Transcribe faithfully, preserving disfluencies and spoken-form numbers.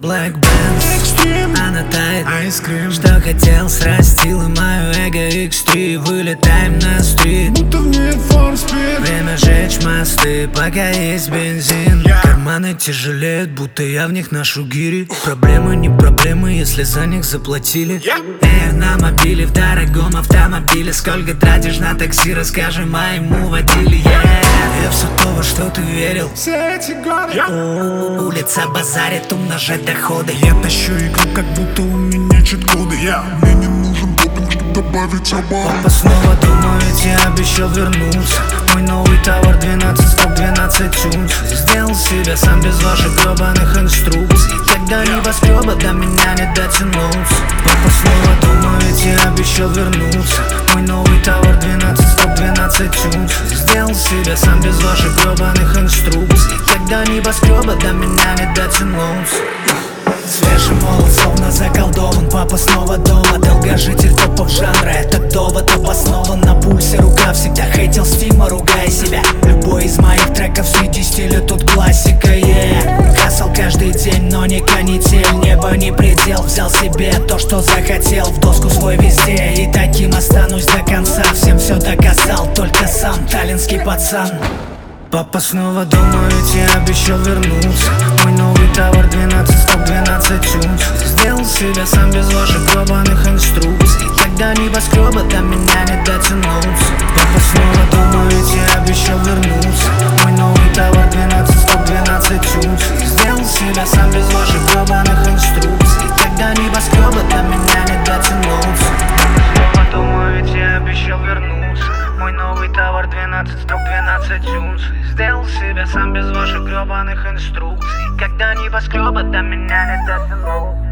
Black Benz, она тает айскрим. Что хотел, срастил и мою эго икс три. Вылетаем на стрит, будто в Need for Speed. время жечь мосты, пока есть бензин. yeah. Карманы тяжелеют, будто я в них ношу гири. Проблемы не проблемы, если за них заплатили. yeah. Эх, на мобиле, в дорогом автомобиле. Сколько тратишь на такси, расскажи моему водиле. yeah. Я все то, во что ты верил. Все эти годы yeah. Улица базарит, умножать доходы. Я тащу игру, как будто у меня чит-коды. yeah. Мне не нужен допинг, чтобы добавить оборону. Папа снова думает, я обещал вернуться. Мой новый товар двенадцать сто двенадцать унций. Сделал себя сам без ваших гребаных инструкций. Тогда небоскреба до меня не дотянуться. Папа снова думает, я обещал вернуться. Мой новый товар двенадцать сто двенадцать унций. Сделал себя сам без ваших гребаных инструкций. Тогда небоскреба до меня не дотянуться. Свежий молод, словно заколдован. Папа снова дома, долгожитель топов жанра. Это довод обоснован на пульсе. Рука всегда хейтил стима, ругая себя. Любой из моих треков среди стиля тут классика. yeah. Хасл каждый день, но не канитель. Небо не предел, взял себе то, что захотел. В доску свой везде, и таким останусь до конца. Всем все доказал, только сам таллинский пацан. Папа снова думает, я обещал вернуться. Мой новый товар двенадцать сто двенадцать унций. Сделал себя сам без ваших гребаных инструкций. Тогда небоскреба до меня не дотянуться. Папа снова думает, я обещал вернуться. Мой новый товар двенадцать сто двенадцать унций. Сделал себя сам без ваших гребаных инструкций. Тогда небоскреба до меня не дотянуться. Снова думает, я обещал вернуться. Мой новый товар двенадцать сто двенадцать унций. Сделал себя сам без ваших гребаных инструкций. Когда небоскреба до меня не дотянул.